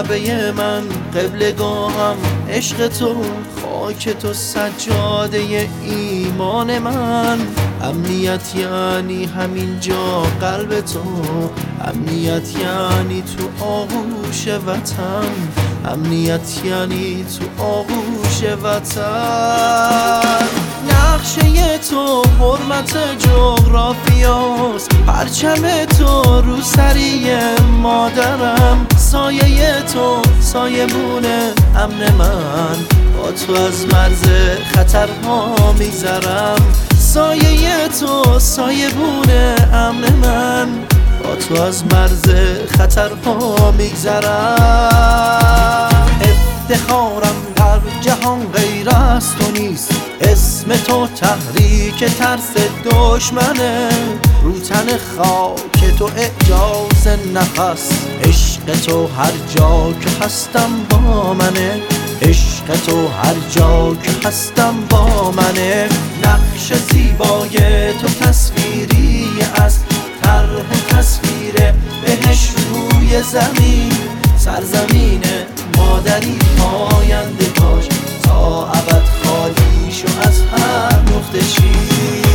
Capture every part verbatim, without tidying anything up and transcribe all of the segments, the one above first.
کعبه من قبلگاهم عشق تو، خاک تو سجاده ایمان من. امنیت یعنی همین جا قلب تو، امنیت یعنی تو آغوش وطن، امنیت یعنی تو آغوش وطن. نقشه تو حرمت جغرافیاست، پرچم تو رو سری مادرم. سایه تو سایبون امن من، با تو از مرز خطرها میگذرم. سایه تو سایبون امن من، با تو از مرز خطرها میگذرم. افتخارم در جهان غیر از تو نیست، اسم تو تحریک ترس دشمنه. رو تن خاک تو اعجاز نفس، عشق تو هر جا که هستم با منه، عشق تو هر جا که هستم با منه. نقش زیبای تو تصویری از طرح تصویر بهش روی زمین. سرزمین مادری پاینده باش، تا ابد خالی شو از هر نقطه شیر.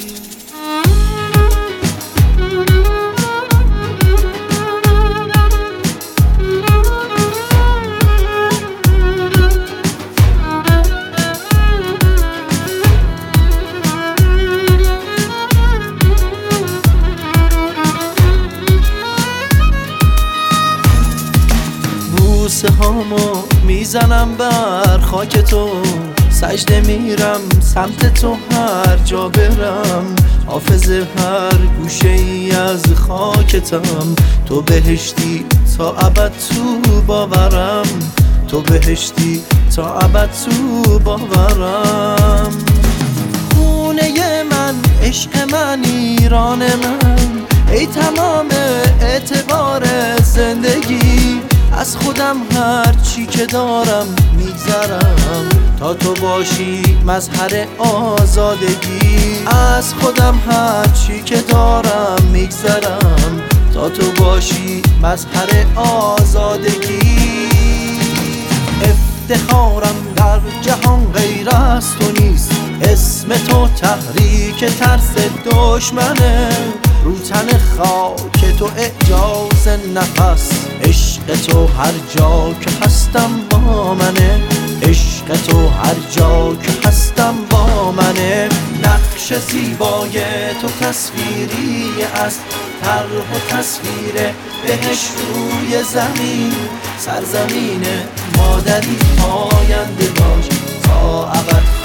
بوسه هامو میزنم بر خاک تو، سجده میرم سمت تو هر جا برم. حافظ هر گوشه ای از خاکتم، تو بهشتی تا ابد تو باورم، تو بهشتی تا ابد تو باورم. خونه من، عشق من، ایران من، ای تمام اعتبار زندگی. از خودم هر چی که دارم میگذرم، تا تو باشی مظهر آزادگی. از خودم هر چی که دارم میگذرم، تا تو باشی مظهر آزادگی. افتخارم در جهان غیر از تو نیست، اسم تو تحریک ترس دشمنه. رو تن خاک تو اعجاز نفس، عشق تو هر جا که هستم با منه، عشق تو هر جا که هستم با منه. نقش زیبای تو تصویری از طرح و تصویر بهش روی زمین. سرزمین مادری پاینده باش، تا ابد